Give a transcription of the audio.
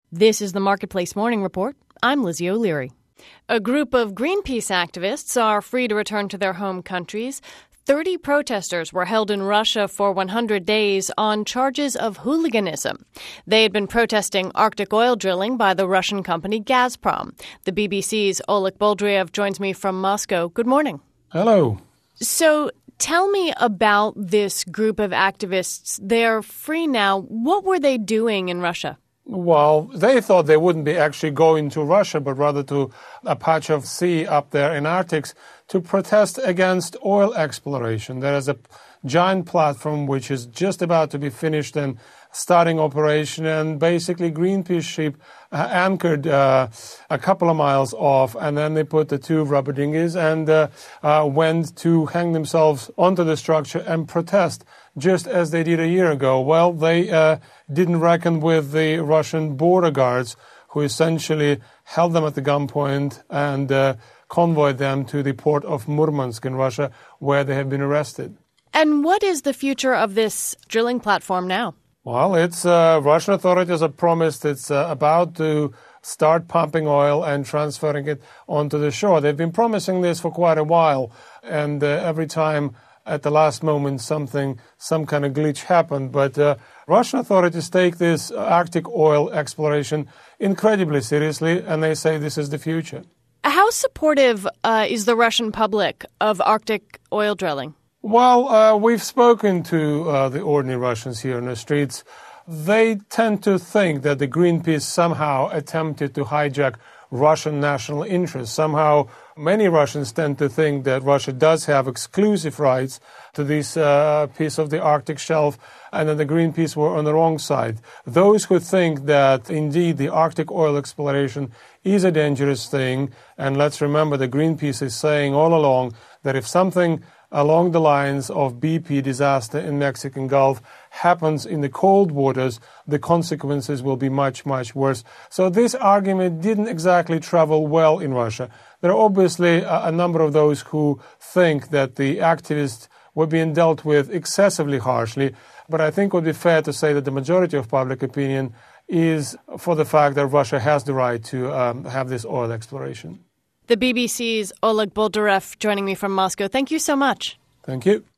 This is the Marketplace Morning Report. I'm Lizzie O'Leary. A group of Greenpeace activists are free to return to their home countries. 30 protesters were held in Russia for 100 days on charges of hooliganism. They had been protesting Arctic oil drilling by the Russian company Gazprom. The BBC's Oleg Boldriev joins me from Moscow. Good morning. Hello. So tell me about this group of activists. They're free now. What were they doing in Russia? Well, they thought they wouldn't be actually going to Russia, but rather to a patch of sea up there in Arctic to protest against oil exploration. There is a giant platform which is just about to be finished and starting operation, and basically Greenpeace ship anchored a couple of miles off, and then they put the two rubber dinghies and went to hang themselves onto the structure and protest, just as they did a year ago. Well, they didn't reckon with the Russian border guards, who essentially held them at the gunpoint and convoyed them to the port of Murmansk in Russia, where they have been arrested. And what is the future of this drilling platform now? Well, it's Russian authorities have promised it's about to start pumping oil and transferring it onto the shore. They've been promising this for quite a while, and every time at the last moment some kind of glitch happened. But Russian authorities take this Arctic oil exploration incredibly seriously, and they say this is the future. How supportive is the Russian public of Arctic oil drilling? Well, we've spoken to the ordinary Russians here in the streets. They tend to think that the Greenpeace somehow attempted to hijack Russian national interests. Somehow, many Russians tend to think that Russia does have exclusive rights to this piece of the Arctic shelf, and that the Greenpeace were on the wrong side. Those who think that indeed the Arctic oil exploration is a dangerous thing, and let's remember that Greenpeace is saying all along that if something along the lines of BP disaster in Mexican Gulf happens in the cold waters, the consequences will be much, much worse. So this argument didn't exactly travel well in Russia. There are obviously a number of those who think that the activists were being dealt with excessively harshly, but I think it would be fair to say that the majority of public opinion is for the fact that Russia has the right to have this oil exploration. The BBC's Oleg Boldriev joining me from Moscow. Thank you so much. Thank you.